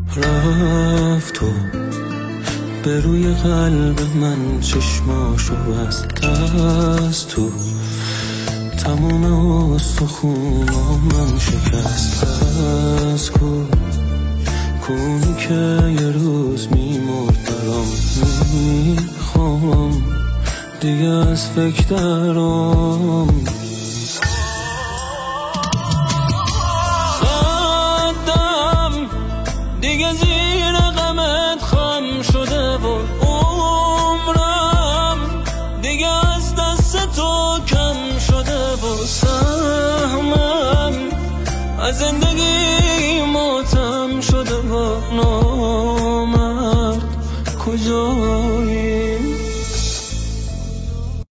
رفت تو به روی قلب من، چشماشو بست از تو، تموم استخونامم شکست. از کونی که یه روز میمرد دارم میخوام دیگه از فکر درام